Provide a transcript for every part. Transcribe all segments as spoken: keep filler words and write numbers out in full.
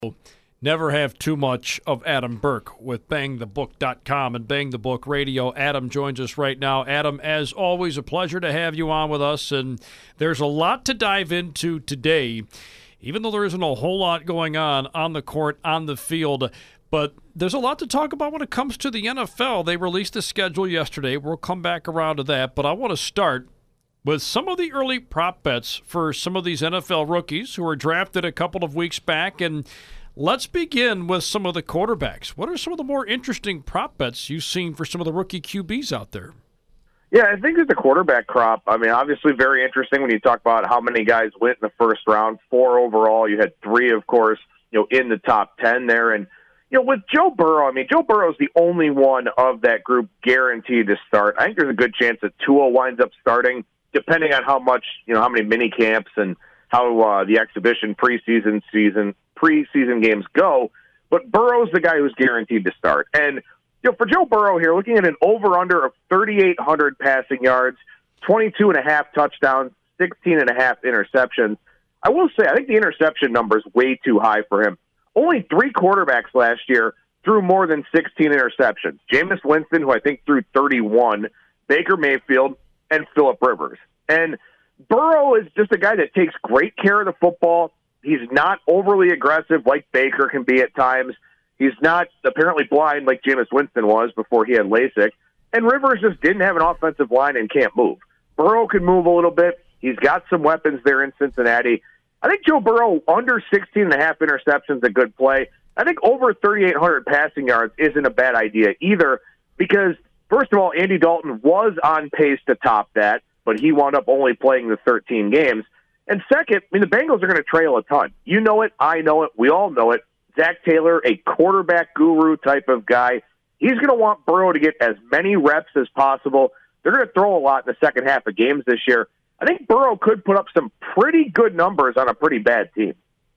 Never have too much of Adam Burke with bang the book dot com and Bang the Book Radio. Adam joins us right now. Adam, as always, a pleasure to have you on with us, and there's a lot to dive into today, even though there isn't a whole lot going on on the court, on the field. But there's a lot to talk about when it comes to the N F L. They released a schedule yesterday. We'll come back around to that, but I want to start with some of the early prop bets for some of these N F L rookies who were drafted a couple of weeks back. And let's begin with some of the quarterbacks. What are some of the more interesting prop bets you've seen for some of the rookie Q Bs out there? Yeah, I think that the quarterback crop, I mean, obviously very interesting when you talk about how many guys went in the first round, four overall. You had three, of course, you know, in the top ten there. And, you know, with Joe Burrow, I mean, Joe Burrow is the only one of that group guaranteed to start. I think there's a good chance that Tua winds up starting, depending on how much, you know, how many mini camps and how uh, the exhibition preseason season preseason games go. But Burrow's the guy who's guaranteed to start. And, you know, for Joe Burrow here, looking at an over-under of thirty-eight hundred passing yards, twenty-two and a half touchdowns, sixteen and a half interceptions. I will say, I think the interception number is way too high for him. Only three quarterbacks last year threw more than sixteen interceptions. Jameis Winston, who I think threw thirty-one, Baker Mayfield, and Phillip Rivers. And Burrow is just a guy that takes great care of the football. He's not overly aggressive like Baker can be at times. He's not apparently blind like Jameis Winston was before he had LASIK. And Rivers just didn't have an offensive line and can't move. Burrow can move a little bit. He's got some weapons there in Cincinnati. I think Joe Burrow, under sixteen and a half interceptions, is a good play. I think over thirty-eight hundred passing yards isn't a bad idea either because, first of all, Andy Dalton was on pace to top that, but he wound up only playing the thirteen games. And second, I mean, the Bengals are going to trail a ton. You know it. I know it. We all know it. Zach Taylor, a quarterback guru type of guy, he's going to want Burrow to get as many reps as possible. They're going to throw a lot in the second half of games this year. I think Burrow could put up some pretty good numbers on a pretty bad team.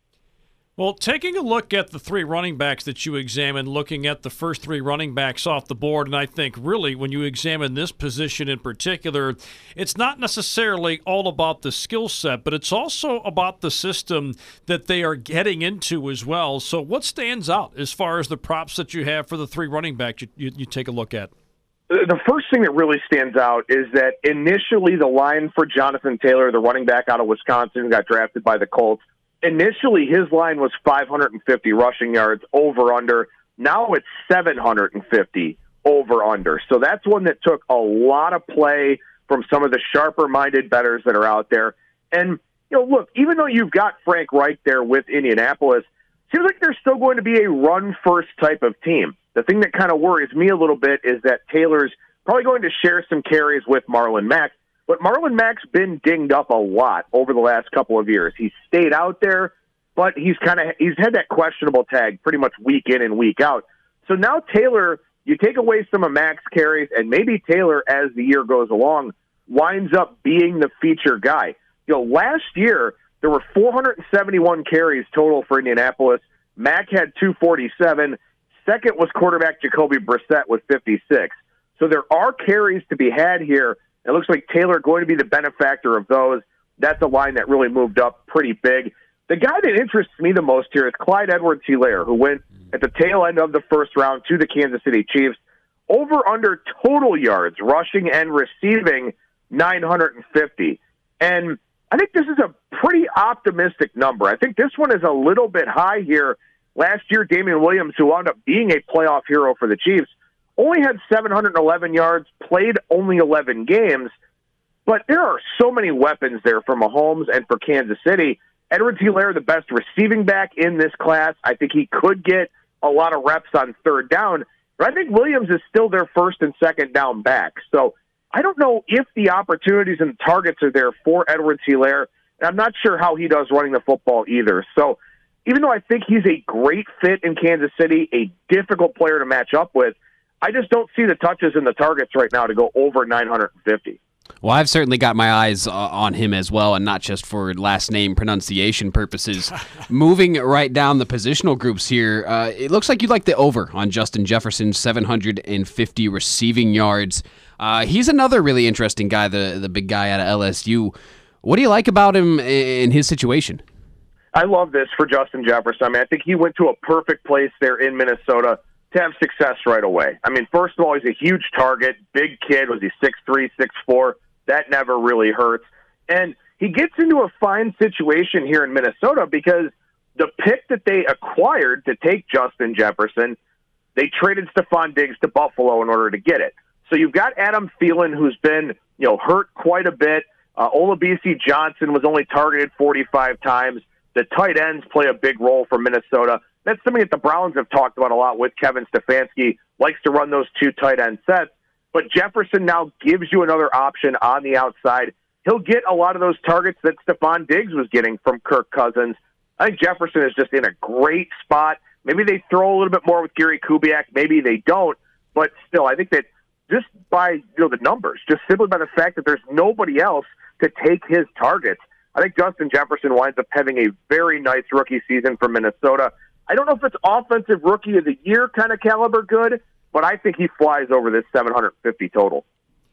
Well, taking a look at the three running backs that you examined, looking at the first three running backs off the board, and I think really when you examine this position in particular, it's not necessarily all about the skill set, but it's also about the system that they are getting into as well. So what stands out as far as the props that you have for the three running backs you, you, you take a look at? The first thing that really stands out is that initially the line for Jonathan Taylor, the running back out of Wisconsin, got drafted by the Colts. Initially, his line was five hundred fifty rushing yards over-under. Now it's seven hundred fifty over-under. So that's one that took a lot of play from some of the sharper-minded bettors that are out there. And, you know, look, even though you've got Frank Reich there with Indianapolis, it seems like they're still going to be a run-first type of team. The thing that kind of worries me a little bit is that Taylor's probably going to share some carries with Marlon Mack. But Marlon Mack's been dinged up a lot over the last couple of years. He's stayed out there, but he's kind of he's had that questionable tag pretty much week in and week out. So now Taylor, you take away some of Mack's carries, and maybe Taylor, as the year goes along, winds up being the feature guy. You know, last year there were four hundred seventy-one carries total for Indianapolis. Mack had two forty-seven. Second was quarterback Jacoby Brissett with fifty-six. So there are carries to be had here. It looks like Taylor going to be the benefactor of those. That's a line that really moved up pretty big. The guy that interests me the most here is Clyde Edwards-Helaire, who went at the tail end of the first round to the Kansas City Chiefs. Over under total yards, rushing and receiving, nine hundred fifty. And I think this is a pretty optimistic number. I think this one is a little bit high here. Last year, Damian Williams, who wound up being a playoff hero for the Chiefs, only had seven hundred eleven yards, played only eleven games, but there are so many weapons there for Mahomes and for Kansas City. Edwards-Helaire, the best receiving back in this class. I think he could get a lot of reps on third down, but I think Williams is still their first and second down back. So I don't know if the opportunities and targets are there for Edwards-Helaire, and I'm not sure how he does running the football either. So even though I think he's a great fit in Kansas City, a difficult player to match up with, I just don't see the touches and the targets right now to go over nine hundred fifty. Well, I've certainly got my eyes uh, on him as well, and not just for last name pronunciation purposes. Moving right down the positional groups here, uh, it looks like you like the over on Justin Jefferson, seven hundred fifty receiving yards. Uh, he's another really interesting guy, the, the big guy out of L S U. What do you like about him in his situation? I love this for Justin Jefferson. I mean, I think he went to a perfect place there in Minnesota to have success right away. I mean, first of all, he's a huge target, big kid. Was he six three, six four? That never really hurts. And he gets into a fine situation here in Minnesota because the pick that they acquired to take Justin Jefferson, they traded Stephon Diggs to Buffalo in order to get it. So you've got Adam Thielen, who's been, you know, hurt quite a bit. Uh, Olabisi Johnson was only targeted forty-five times. The tight ends play a big role for Minnesota. That's something that the Browns have talked about a lot with Kevin Stefanski, likes to run those two tight end sets. But Jefferson now gives you another option on the outside. He'll get a lot of those targets that Stephon Diggs was getting from Kirk Cousins. I think Jefferson is just in a great spot. Maybe they throw a little bit more with Gary Kubiak. Maybe they don't. But still, I think that just by you know the numbers, just simply by the fact that there's nobody else to take his targets, I think Justin Jefferson winds up having a very nice rookie season for Minnesota. I don't know if it's offensive rookie of the year kind of caliber good, but I think he flies over this seven hundred fifty total.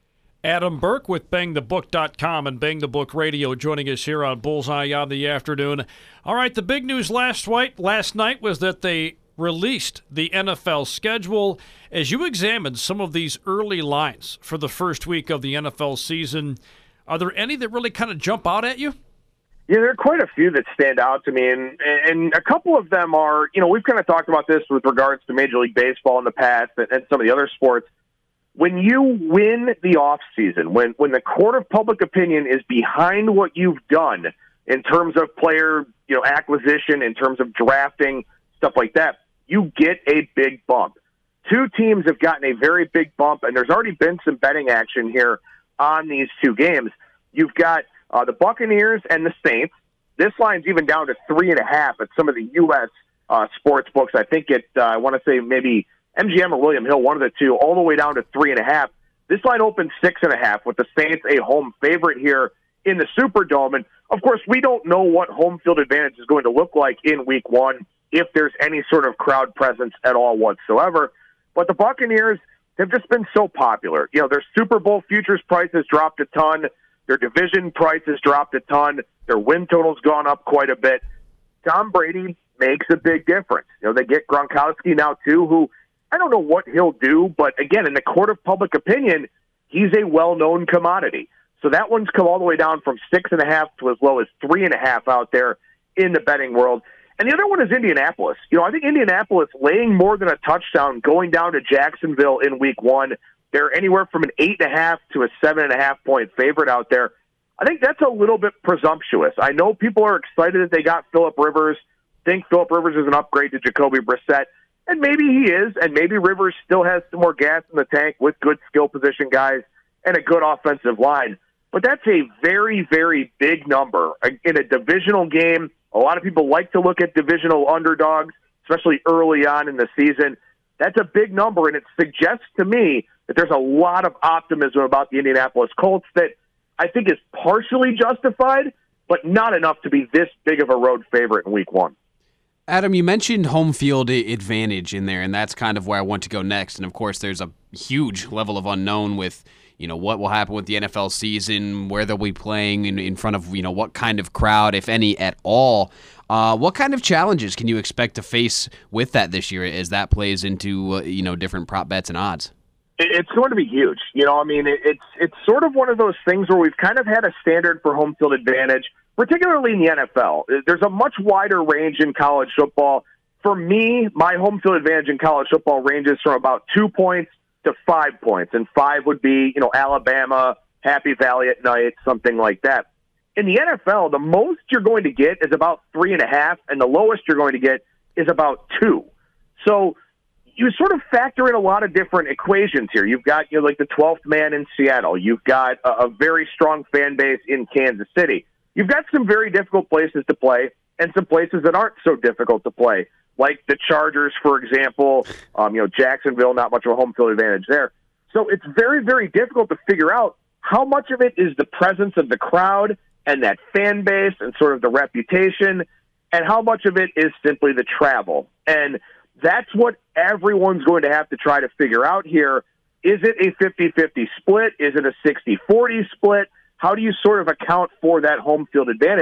Adam Burke with Bang The Book dot com and Bang the Book Radio joining us here on Bullseye on the afternoon. All right, the big news last night, last night was that they released the N F L schedule. As you examined some of these early lines for the first week of the N F L season, are there any that really kind of jump out at you? Yeah, there are quite a few that stand out to me, and and a couple of them are, you know, we've kind of talked about this with regards to Major League Baseball in the past and, and some of the other sports. When you win the offseason, when, when the court of public opinion is behind what you've done in terms of player, you know, acquisition, in terms of drafting, stuff like that, you get a big bump. Two teams have gotten a very big bump, and there's already been some betting action here on these two games. You've got uh, the Buccaneers and the Saints. This line's even down to three and a half at some of the U S uh, sports books. I think it, uh, I want to say maybe M G M or William Hill, one of the two, all the way down to three and a half. This line opened six and a half with the Saints a home favorite here in the Superdome. And, of course, we don't know what home field advantage is going to look like in week one, if there's any sort of crowd presence at all whatsoever. But the Buccaneers have just been so popular. You know, their Super Bowl futures price has dropped a ton. Their division price has dropped a ton. Their win total's gone up quite a bit. Tom Brady makes a big difference. You know, they get Gronkowski now, too, who I don't know what he'll do, but again, in the court of public opinion, he's a well-known commodity. So that one's come all the way down from six and a half to as low as three and a half out there in the betting world. And the other one is Indianapolis. You know, I think Indianapolis laying more than a touchdown going down to Jacksonville in week one. They're anywhere from an eight and a half to a seven and a half point favorite out there. I think that's a little bit presumptuous. I know people are excited that they got Phillip Rivers, think Phillip Rivers is an upgrade to Jacoby Brissett. And maybe he is, and maybe Rivers still has some more gas in the tank with good skill position guys and a good offensive line. But that's a very, very big number. In a divisional game, a lot of people like to look at divisional underdogs, especially early on in the season. That's a big number, and it suggests to me that there's a lot of optimism about the Indianapolis Colts that I think is partially justified, but not enough to be this big of a road favorite in week one. Adam, you mentioned home field advantage in there, and that's kind of where I want to go next. And, of course, there's a huge level of unknown with, you know, what will happen with the N F L season, where they'll be playing in, in front of, you know, what kind of crowd, if any, at all. Uh, what kind of challenges can you expect to face with that this year as that plays into, uh, you know, different prop bets and odds? It's going to be huge. You know, I mean, it's it's sort of one of those things where we've kind of had a standard for home field advantage, particularly in the N F L. There's a much wider range in college football. For me, my home field advantage in college football ranges from about two points to five points, and five would be, you know, Alabama, Happy Valley at night, something like that. In the N F L, the most you're going to get is about three and a half, and the lowest you're going to get is about two. So you sort of factor in a lot of different equations here. You've got, you know, like the twelfth man in Seattle. You've got a, a very strong fan base in Kansas City. You've got some very difficult places to play and some places that aren't so difficult to play, like the Chargers, for example. Um, you know, Jacksonville, not much of a home field advantage there. So it's very, very difficult to figure out how much of it is the presence of the crowd and that fan base and sort of the reputation, and how much of it is simply the travel. And that's what everyone's going to have to try to figure out here. Is it a fifty-fifty split? Is it a sixty forty split? How do you sort of account for that home field advantage?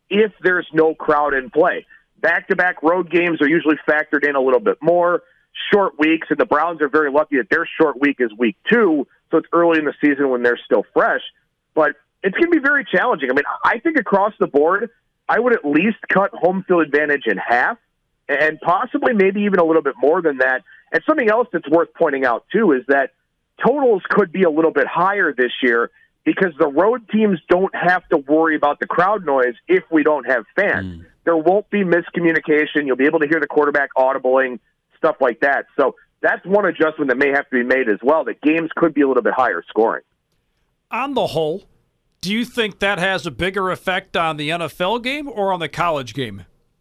if there's no crowd in play. Back-to-back road games are usually factored in a little bit more. Short weeks, and the Browns are very lucky that their short week is week two, so it's early in the season when they're still fresh. But it's going to be very challenging. I mean, I think across the board, I would at least cut home field advantage in half, and possibly maybe even a little bit more than that. And something else that's worth pointing out, too, is that totals could be a little bit higher this year because the road teams don't have to worry about the crowd noise if we don't have fans. Mm. There won't be miscommunication. You'll be able to hear the quarterback audibling, stuff like that. So that's one adjustment that may have to be made as well, that games could be a little bit higher scoring. On the whole, do you think that has a bigger effect on the N F L game or on the college game?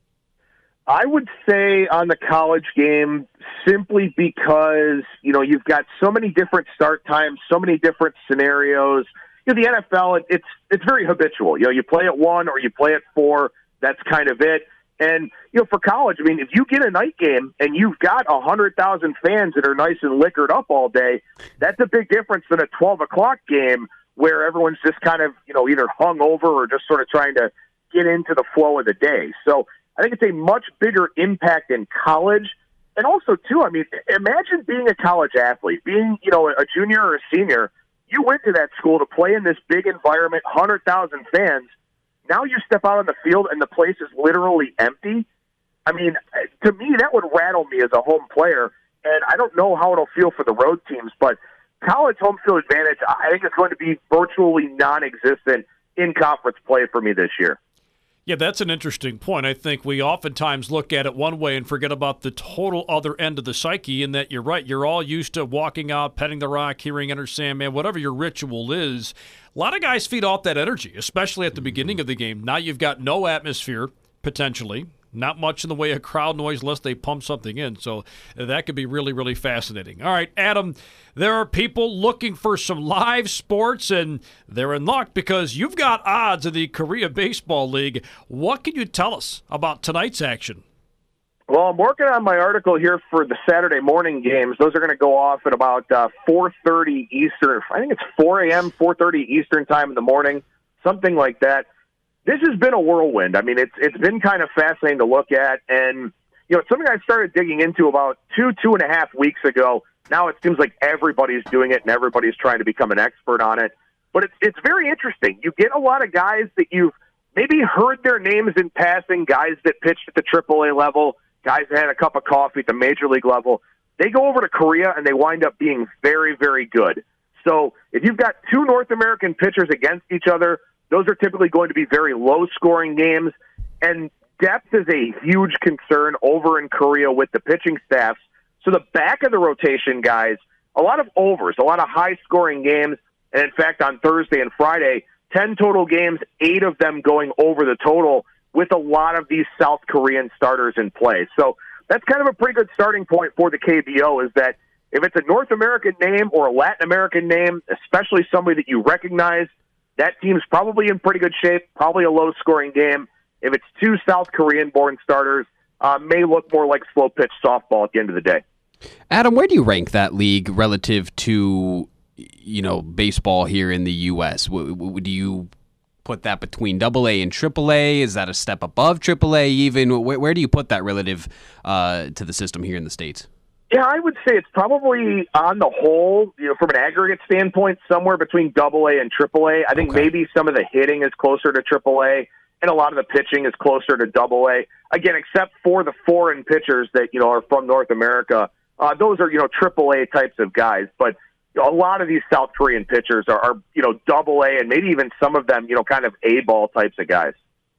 I would say on the college game, simply because, you know, you've got so many different start times, so many different scenarios. You know, the N F L, it, it's it's very habitual. You know, you play at one or you play at four. That's kind of it. And, you know, for college, I mean, if you get a night game and you've got one hundred thousand fans that are nice and liquored up all day, that's a big difference than a twelve o'clock game where everyone's just kind of, you know, either hung over or just sort of trying to get into the flow of the day. So I think it's a much bigger impact in college. And also, too, I mean, imagine being a college athlete, being, you know, a junior or a senior. You went to that school to play in this big environment, one hundred thousand fans. Now you step out on the field and the place is literally empty. I mean, to me, that would rattle me as a home player, and I don't know how it'll feel for the road teams, but college home field advantage, I think it's going to be virtually non-existent in conference play for me this year. Yeah, that's an interesting point. I think we oftentimes look at it one way and forget about the total other end of the psyche, in that you're right. You're all used to walking out, petting the rock, hearing Enter Sandman, whatever your ritual is. A lot of guys feed off that energy, especially at the beginning of the game. Now you've got no atmosphere, potentially. Not much in the way of crowd noise unless they pump something in. So that could be really, really fascinating. All right, Adam, there are people looking for some live sports, and they're in luck because you've got odds in the Korea Baseball League. What can you tell us about tonight's action? Well, I'm working on my article here for the Saturday morning games. Those are going to go off at about uh, four thirty Eastern. I think it's four a.m., four thirty Eastern time in the morning, something like that. This has been a whirlwind. I mean, it's it's been kind of fascinating to look at, and you know, it's something I started digging into about two, two and a half weeks ago. Now it seems like everybody's doing it, and everybody's trying to become an expert on it. But it's it's very interesting. You get a lot of guys that you've maybe heard their names in passing, guys that pitched at the triple A level, guys that had a cup of coffee at the major league level. They go over to Korea, and they wind up being very, very good. So if you've got two North American pitchers against each other, those are typically going to be very low-scoring games, and depth is a huge concern over in Korea with the pitching staffs. So the back of the rotation guys, a lot of overs, a lot of high-scoring games, and in fact on Thursday and Friday, ten total games, eight of them going over the total with a lot of these South Korean starters in play. So that's kind of a pretty good starting point for the K B O, is that if it's a North American name or a Latin American name, especially somebody that you recognize, that team's probably in pretty good shape, probably a low-scoring game. If it's two South Korean-born starters, uh, may look more like slow-pitch softball at the end of the day. Adam, where do you rank that league relative to, you know, baseball here in the U S? W- w- do you put that between Double A and Triple A? Is that a step above Triple A even? Where, where do you put that relative uh, to the system here in the States? Yeah, I would say it's probably on the whole, you know, from an aggregate standpoint, somewhere between Double A and Triple A. I think okay. maybe some of the hitting is closer to Triple A, and a lot of the pitching is closer to Double A. Again, except for the foreign pitchers that, you know, are from North America, uh, those are, you know, Triple A types of guys. But you know, a lot of these South Korean pitchers are, are, you know, Double A, and maybe even some of them, you know, kind of A-ball types of guys.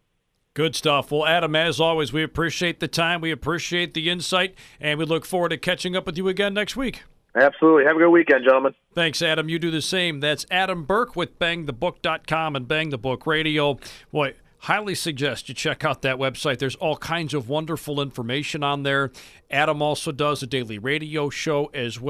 Good stuff. Well, Adam, as always, we appreciate the time. We appreciate the insight, and we look forward to catching up with you again next week. Absolutely. Have a good weekend, gentlemen. Thanks, Adam. You do the same. That's Adam Burke with bang the book dot com and Bang the Book Radio. Boy, highly suggest you check out that website. There's all kinds of wonderful information on there. Adam also does a daily radio show as well.